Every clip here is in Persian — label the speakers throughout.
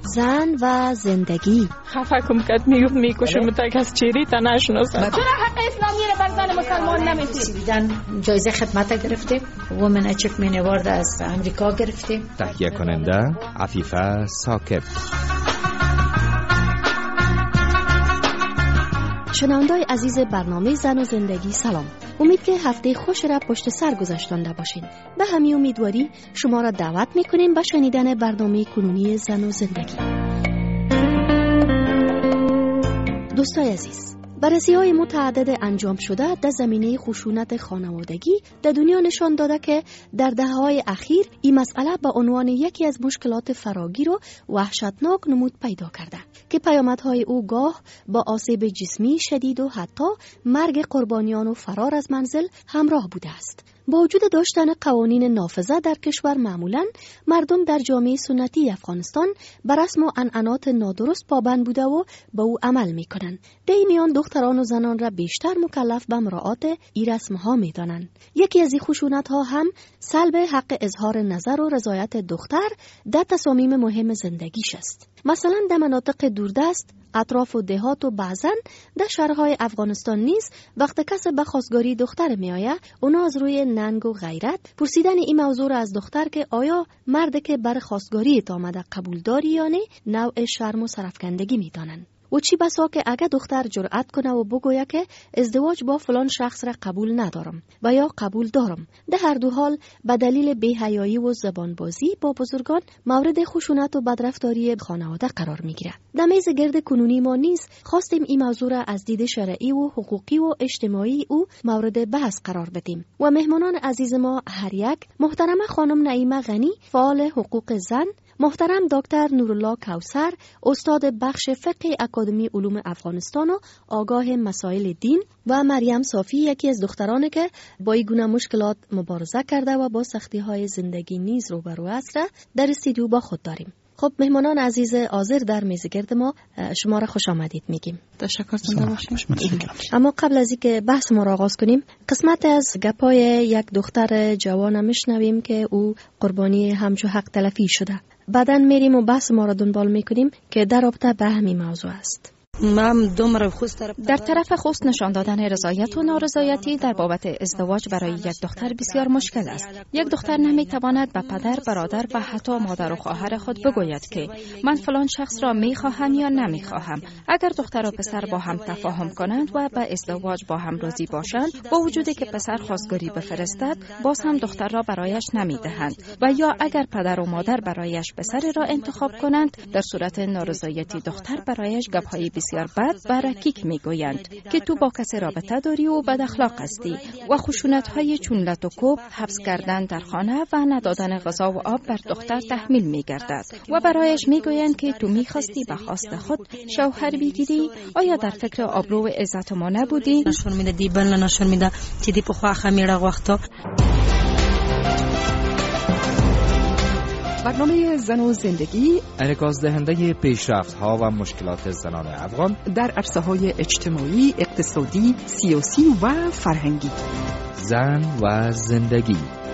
Speaker 1: زن و زندگی.
Speaker 2: خفه کم کد میکشم تا کس چیری تا نشناسم.
Speaker 3: چرا حق اسلامی رو بر زن مسلمان نمیدید؟
Speaker 4: جایزه خدمت گرفتیم. وومن اچیومنت اوارد از امریکا گرفتیم.
Speaker 5: تهیه کننده عفیفه ساکب.
Speaker 1: شنونده‌های عزیز برنامه زن و زندگی سلام. امید که هفته خوش را پشت سر گذاشتنده باشین. به همین امیدواری شما را دعوت میکنیم به شنیدن برنامه کنونی زن و زندگی. دوستای عزیز، بررسی‌های متعدد انجام شده در زمینه خشونت خانوادگی در دنیا نشان داده که در دهه‌های اخیر این مسئله به عنوان یکی از مشکلات فراگیر و وحشتناک نمود پیدا کرده که پیامدهای او گاه با آسیب جسمی شدید و حتی مرگ قربانیان و فرار از منزل همراه بوده است. با وجود داشتن قوانین نافذه در کشور، معمولاً مردم در جامعه سنتی افغانستان بر رسم و عنعنات نادرست پابند بوده و به او عمل می‌کنند. در این میان دختران و زنان را بیشتر مکلف به مراعات این رسم‌ها می‌دانند. یکی از این خشونت‌ها هم سلب حق اظهار نظر و رضایت دختر در تصامیم مهم زندگیش است. مثلا در مناطق دوردست، اطراف و دهات و بعضن در شهرهای افغانستان نیز وقت کسی به خواستگاری دختر می آید، اونا از روی ننگ و غیرت پرسیدن این موضوع را از دختر که آیا مرد که بر خواستگاری آمده قبول داری یا نه، نوع شرم و سرفکندگی می دانند. و چی بسا که اگه دختر جرأت کنه و بگوید که ازدواج با فلان شخص را قبول ندارم و یا قبول دارم، در هر دو حال به دلیل بی‌حیایی و زبانبازی با بزرگان مورد خشونت و بدرفتاری خانواده قرار میگیرد. در میز گرد کنونی ما نیز خواستیم این موضوع را از دید شرعی و حقوقی و اجتماعی او مورد بحث قرار بدیم و مهمانان عزیز ما هر یک: محترمه خانم نعیمه غنی، فعال حقوق زن، محترم دکتر نورالله کوثر، استاد بخش فقه اکادمی علوم افغانستان و آگاه مسائل دین، و مریم صافی، یکی از دخترانی که با این گونه مشکلات مبارزه کرده و با سختی‌های زندگی نیز روبرو است، را در استودیو با خود داریم. خب مهمانان عزیز حاضر در میز گرد ما، شما را خوش آمدید میگیم.
Speaker 2: تشکرتون باشیم.
Speaker 1: اما قبل از اینکه بحث ما را آغاز کنیم، قسمت از گپای یک دختر جوان میشنویم که او قربانی همچو حق تلفی شده. بعداً میریم و بحث ما را دنبال میکنیم که در رابطه به همین موضوع است.
Speaker 6: در طرف خست نشان دادن رضایت و نارضایتی در بابت ازدواج برای یک دختر بسیار مشکل است. یک دختر نمیتواند به پدر، برادر و حتی مادر و خواهر خود بگوید که من فلان شخص را میخواهم یا نمیخواهم. اگر دختر و پسر با هم تفاهم کنند و به ازدواج با هم راضی باشند، با وجودی که پسر خواستگاری بفرستد، باز هم دختر را برایش نمیدهند، و یا اگر پدر و مادر برایش پسر را انتخاب کنند، در صورت نارضایتی دختر برایش گپ‌های بسیار بد و رکیک میگویند که تو با کسی رابطه داری و بد اخلاق هستی، و خشونت‌های چون لط و کوب، حبس کردن در خانه و ندادن غذا و آب بر دختر تحمیل میگردد و برایش میگویند که تو میخواستی به خواست خود شوهر بگیری. آیا در فکر آبرو و عزت ما نبودی؟
Speaker 7: نشون میده دیبل نشون میده چې دی په خوا خمیړه وختو.
Speaker 8: برنامه زن و زندگی
Speaker 5: انعکاس دهنده پیشرفت‌ها و مشکلات زنان افغان
Speaker 8: در عرصه‌های اجتماعی، اقتصادی، سیاسی و فرهنگی.
Speaker 5: زن و زندگی.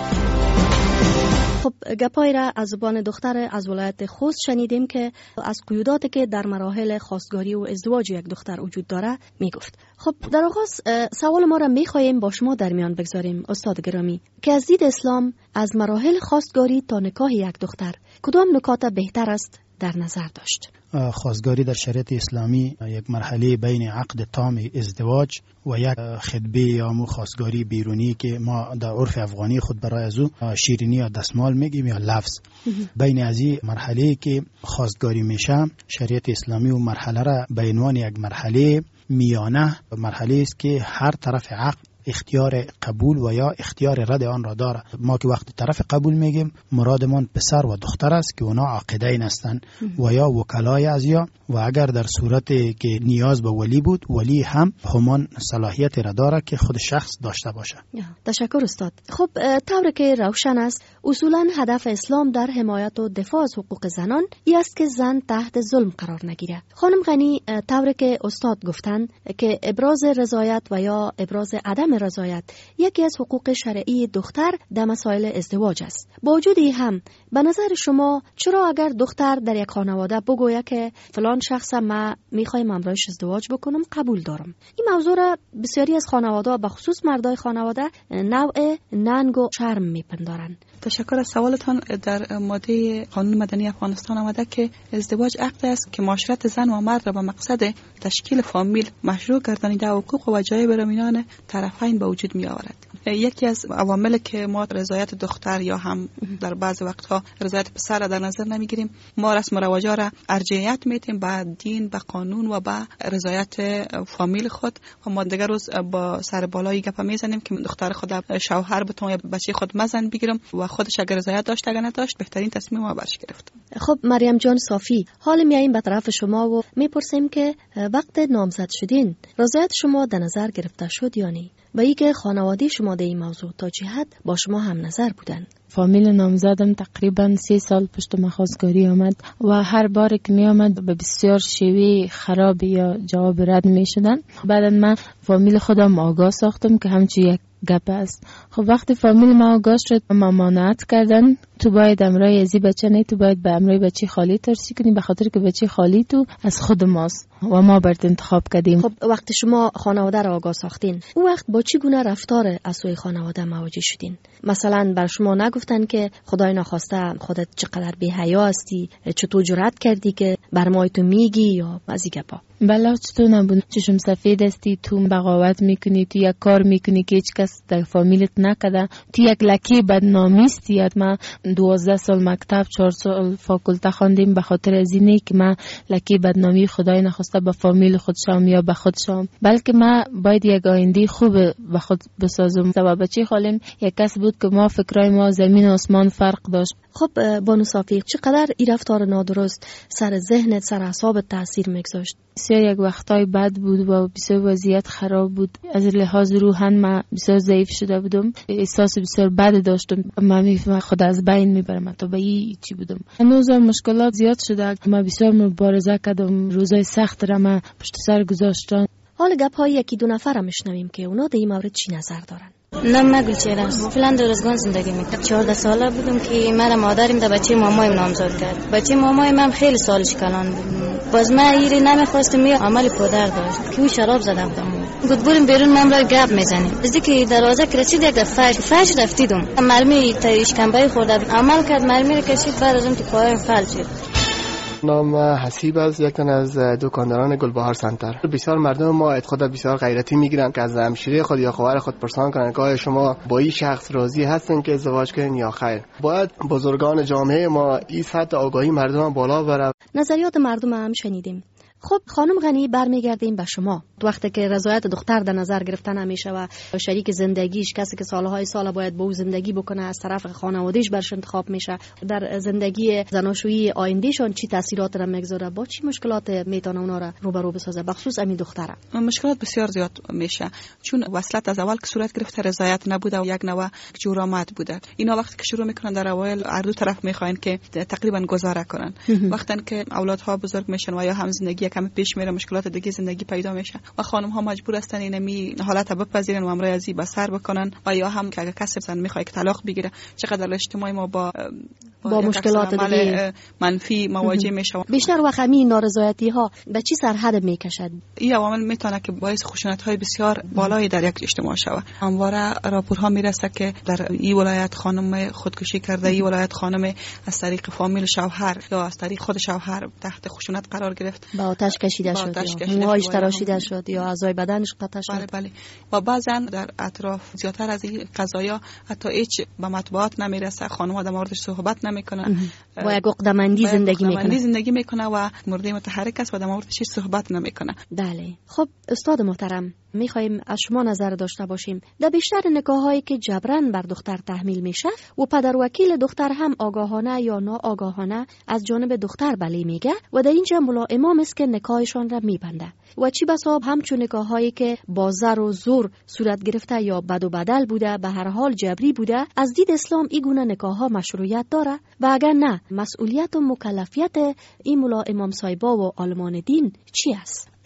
Speaker 1: خب گپای را از زبان دختر از ولایت خوست شنیدیم که از قیوداتی که در مراحل خواستگاری و ازدواج یک دختر وجود داره میگفت. خب در آغاز سوال ما را میخواهیم با شما در میان بگذاریم استاد گرامی که از دید اسلام از مراحل خواستگاری تا نکاح یک دختر کدام نکات بهتر است در نظر داشت؟
Speaker 9: خواستگاری در شریعت اسلامی یک مرحله بین عقد تام ازدواج و یک خطبه یا خواستگاری بیرونی که ما در عرف افغانی خود برای از او شیرینی یا دستمال میگیم یا لفظ. بین از این مرحله که خواستگاری میشه، شریعت اسلامی و مرحله را به عنوان یک مرحله میانه، مرحله است که هر طرف عقد اختیار قبول و یا اختیار رد آن را داره. ما که وقتی طرف قبول میگیم مرادمان پسر و دختر است که اونا عاقدین هستند و یا وکلای از یا، و اگر در صورتی که نیاز به ولی بود، ولی هم همان صلاحیت را داره که خود شخص داشته باشه.
Speaker 1: تشکر استاد. خب طوری که روشن است، اصولا هدف اسلام در حمایت و دفاع از حقوق زنان این است که زن تحت ظلم قرار نگیره. خانم غنی، طوری که استاد گفتن که ابراز رضایت و یا ابراز عدم رضایت یکی از حقوق شرعی دختر در مسائل ازدواج است. با وجود این هم به نظر شما چرا اگر دختر در یک خانواده بگوید که فلان شخص ما میخوایم امرایش ازدواج بکنم قبول دارم، این موضوع را بسیاری از خانواده به خصوص مردای خانواده نوع ننگ و شرم میپندارند؟
Speaker 10: تشکر از سوالتان. در ماده قانون مدنی افغانستان آمده که ازدواج عقد است که معاشرت زن و مرد را به مقصد تشکیل فامیل مشروع گردانیده حقوق و وجایب را میان طرفین به وجود می آورد. یکی از عوامل که ما رضایت دختر یا هم در بعض وقتها رضایت پسر را در نظر نمیگیریم، ما رسم و رواج را ارجحیت میدیم به دین، به قانون و به رضایت فامیل خود و ما دیگر روز با سر بالایی گپ میزنیم که دختر خود شوهر بتونه یا بچه خود مزن بگیرم و خودش اگر رضایت داشت اگر نداشت بهترین تصمیم ما برش گرفت.
Speaker 1: خب مریم جان صافی، حال میاییم به طرف شما و میپرسیم که وقت نامزد شدین رضایت شما در نظر گرفته شد یا نه؟ و اینکه خانواده شما در این موضوع تا چه حد با شما هم نظر بودن؟
Speaker 11: فامیل نامزدم تقریبا 3 سال پشت ما خواستگاری آمد و هر بار که می آمد به بسیار شیوه خراب یا جواب رد می شدن. بعد من فامیل خودم آگاه ساختم که همچی یک گپ است. خب وقتی فامیل ما آگاه شد ممانعت کردن، تو باید امرای ازی بچه نه، تو باید به امرای بچه خالی ترسی کنی، به خاطر که بچه خالی تو از خود ماست و ما برات انتخاب کردیم.
Speaker 1: خب وقتی شما خانواده را آگاه ساختین، اون وقت با چی گونه رفتار از سوی خانواده مواجه شدین؟ مثلا بر شما نگفتن که خدای نخواسته خودت چقدر بی‌حیا هستی، چطور جرأت کردی که بر ما تو میگی یا از این گپا؟
Speaker 11: بله چطور نبود، چشم سفید هستی، تو بغاوت میکنی، تو یک کار میکنی که هیچ کس در فامیلت نکرده، تو یک لکه بدنامی هستی. ما 12 سال مکتب 4 سال فاکولته خواندیم به خاطر از اینه که من لکه بدنامی خدای نخواسته به فامیل خودشم یا به خودشم، بلکه من باید یک آینده خوب به خود بسازم. و بچه خالم یک کس بود که ما فکرای ما زمین و آسمان فرق داشت.
Speaker 1: خب بانو صافی، چقدر این رفتار نادرست سر ذهنت، سر اعصابت تاثیر میگذاشت؟
Speaker 11: بسیار یک وقتای بد بود و بسیار وضعیت خراب بود. از لحاظ روحن من بسیار ضعیف شده بودم، احساس بسیار بد داشتم. من میفهمم خود از بین میبرم تا به این چی بودم. هنوز مشکلات زیاد شده، من بسیار مبارزه کردم، روزای سخت را من پشت سر گذاشتم.
Speaker 1: حال گپ‌های یکی دو نفر میشنویم که اونا در این مورد چی نظر دارن.
Speaker 12: نام گلچهره است. فعلا در ازگان زندگی میکنم. 14 ساله بودم که مرا مادرم در بچه مامایم نامزد کرد. بچه مامایم هم خیلی سالش کلان بود. باز من ایری نمیخواستم، می عمل پدر داشت که او شراب زده بودم. گفت بریم بیرون، من را گپ میزنیم. از که دروازه رسید یک فش رفتیدم. مرمی تا اشکمبای خورده عمل کرد، مرمی را کشید، بعد از اون تو پایم فل شد.
Speaker 13: نام حسیب است، یک تن از دکانداران گلبهار سنتر. بسیار مردم ما خود بسیار غیرتی میگیرن که از همشیره خود یا خواهر خود پرسان کنن که آیا شما با این شخص راضی هستین که ازدواج کنین یا خیر. باید بزرگان جامعه ما این سطح آگاهی مردم بالا بره.
Speaker 1: نظریات مردم هم شنیدیم. خب خانم غنی، برمیگردیم به شما. وقتی که رضایت دختر در نظر گرفته نمیشه و شریک زندگیش، کسی که سالهای سال باید با او زندگی بکنه، از طرف خانواده‌اش برش انتخاب میشه، در زندگی زناشویی آیندهشون چی تاثیرات را میگذاره؟ با چی مشکلات میتونه اونا را روبرو بسازه، بخصوص همین دختره؟
Speaker 10: مشکلات بسیار زیاد میشه، چون وصلت از اول که صورت گرفته رضایت نبوده و یک نوع جرامت بوده. اینا وقتی که شروع میکنن در اوایل هر دو طرف میخواین که تقریبا گذاره کنن. وقتی که اولادها بزرگ میشن و یا هم زندگی کم پیش میره، مشکلات دیگه زندگی پیدا میشه و خانم ها مجبور هستن اینمی حالت بپذیرن و امرای ازی بسر بکنن و یا هم که اگه کسی زن میخواد که طلاق بگیره. چقدر اجتماع ما با
Speaker 1: مشکلات دیگه
Speaker 10: منفی مواجه میشه.
Speaker 1: بیشتر وقت همین نارضایتی ها به چی سرحد میکشد؟
Speaker 10: این عوامل میتونه که باعث خشونت های بسیار بالایی در یک اجتماع شود. همواره راپورها میرسه که در این ولایت خانم خودکشی کرده، این ولایت خانم از طریق فامیل شوهر یا از طریق خود شوهر تحت خشونت قرار گرفت،
Speaker 1: با آتش کشیده شد، موهایش تراشیده شد یا اعضای بدنش قطع شد.
Speaker 10: بله. و بعضن در اطراف زیادتر از این قضایا حتی هیچ به مطبوعات نمیرسه، خانم‌ها در موردش صحبت نمیکنن،
Speaker 1: با یک عقده‌مندی
Speaker 10: زندگی میکنه و مورد متحرک است و در موردش هیچ صحبت نمیکنه.
Speaker 1: بله. خب استاد محترم، میخوایم از شما نظر داشته باشیم. در بیشتر نکاح‌هایی که جبران بر دختر تحمیل میشه و پدر وکیل دختر هم آگاهانه یا ناآگاهانه از جانب دختر بله میگه و در اینجا ملائم است که نکاحشان را میبنده و چی بسا همچون نکاح‌هایی که با زر و زور صورت گرفته یا بد و بدل بوده، به هر حال جبری بوده. از دید اسلام این گونه نکاح‌ها مشروعیت داره و اگر نه مسئولیت و مکلفیت این ملائم صایبا و عالمان دین چی است؟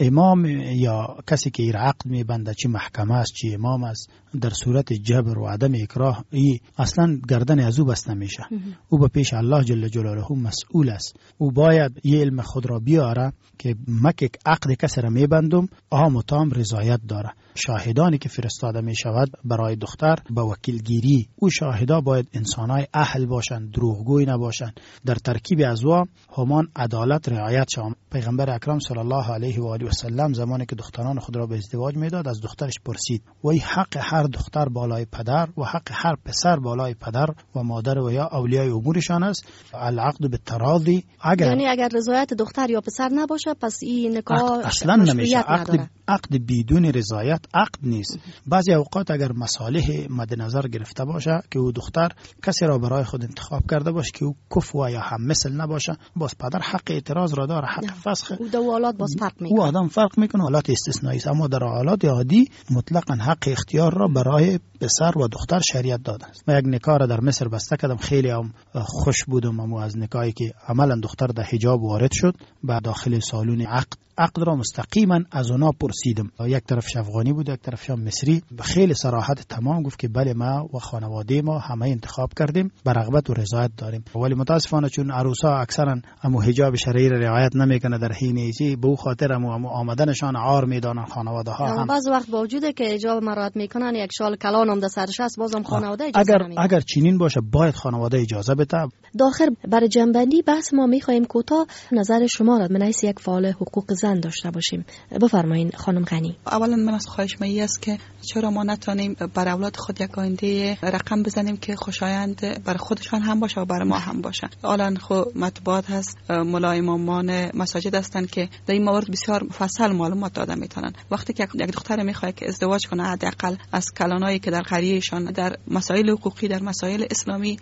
Speaker 9: امام یا کسی که این عقد میبنده، چی محکمه است چی امام است، در صورت جبر و عدم اکراه ای اصلا گردن از او بسته میشه. او به پیش الله جل جلاله مسئول است. او باید یه علم خود را بیاره که مکه عقد کسی را میبندم آم و تام رضایت داره. شاهدانی که فرستاده می شود برای دختر به وکیلگیری، او شاهدا باید انسانای اهل باشند، دروغگوی نباشند. در ترکیب ازوا همان عدالت رعایت شود. پیغمبر اکرم صلی الله علیه و آله و سلم زمانی که دختران خود را به ازدواج میداد از دخترش پرسید وای حق هر دختر بالای پدر و حق هر پسر بالای پدر و مادر و یا اولیای امورشان است. العقد بالتراضی،
Speaker 1: یعنی اگر رضایت دختر یا پسر نباشه پس این نکاح
Speaker 9: اصلا نمیشه. عقد بدون رضایت عقد نیست. بعضی اوقات اگر مصالح مد نظر گرفته باشه که او دختر کسی را برای خود انتخاب کرده باشه که او کفو یا هم مثل نباشه، باز پدر حق اعتراض را داره، حق فسخ.
Speaker 1: او دو حالات باز فرق میکنه.
Speaker 9: او آدم فرق میکنه، حالات استثنایی است، اما در حالات عادی مطلقاً حق اختیار را برای پسر و دختر شریعت داده است. من یک نکاح را در مصر بسته کردم، خیلی هم خوش بودم. اما از نکاحی که عملاً دختر در حجاب وارد شد به داخل سالن عقد را مستقیما از اونا پرسیدم. یک طرف افغانی بود، یک طرف مصری. به خیلی صراحت تمام گفت که بله ما و خانواده ما همه انتخاب کردیم، به رغبت و رضایت داریم. ولی متاسفانه چون عروسا اکثرا امو حجاب شرعی را رعایت نمیکنه در حین چی، به خاطر امو آمدنشان عار میدانن خانواده ها. هم
Speaker 1: بعض وقت با وجود که حجاب مراعات میکنن، یک شال کلان هم در سرش است، بازم خانواده اجازه نمیده.
Speaker 9: اگر چنین باشه باید خانواده اجازه بده.
Speaker 1: داخل برای جنبندی بحث ما میخوایم کوتاه نظر شما را من از یک فعال حقوق زن داشته باشیم. بفرمایید خانم غنی.
Speaker 10: اولا من از خواهش می است که چرا ما نتونیم بر اولاد خود یک آینده رقم بزنیم که خوشایند بر خودشان هم باشه و بر ما هم باشه. الان خو مطبوعات هست، ملا امامان مساجد هستند که در این موارد بسیار مفصل معلومات داده میتونن. وقتی که یک دختر میخواد که ازدواج کنه، حداقل از کلانایی که در قریهشان در مسائل حقوقی، در مسائل اسلامی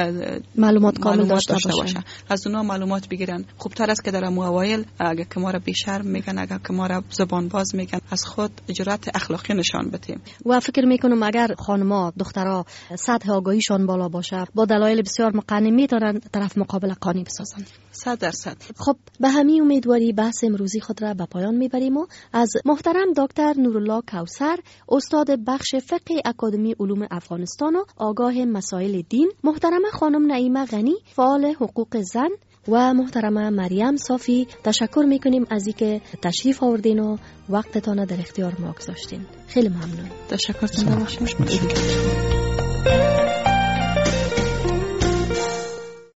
Speaker 1: معلومات کامل داشته باشه.
Speaker 10: از اونها معلومات بگیرن. خوبتر است که در اوایل اگه که ما را بیشرم میگن، اگه که ما را زبان باز میگن، از خود جرأت اخلاقی نشان بدیم.
Speaker 1: و فکر میکنم اگر خانم‌ها دخترها سطح آگاهیشان بالا باشه، با دلایل بسیار مقنع میتونن طرف مقابل قانع بسازن.
Speaker 10: 100%.
Speaker 1: خب به همین امیدواری بحث امروزی خود را به پایان میبریم و از محترم دکتر نورالله کوثر، استاد بخش فقه اکادمی علوم افغانستان و آگاه مسائل دین، محترم خانم نعیمه غنی، فعال حقوق زن و محترمه مریم صافی تشکر میکنیم از اینکه تشریف آوردین و وقتتان در اختیار ما گذاشتین. خیلی ممنون.
Speaker 10: تشکر.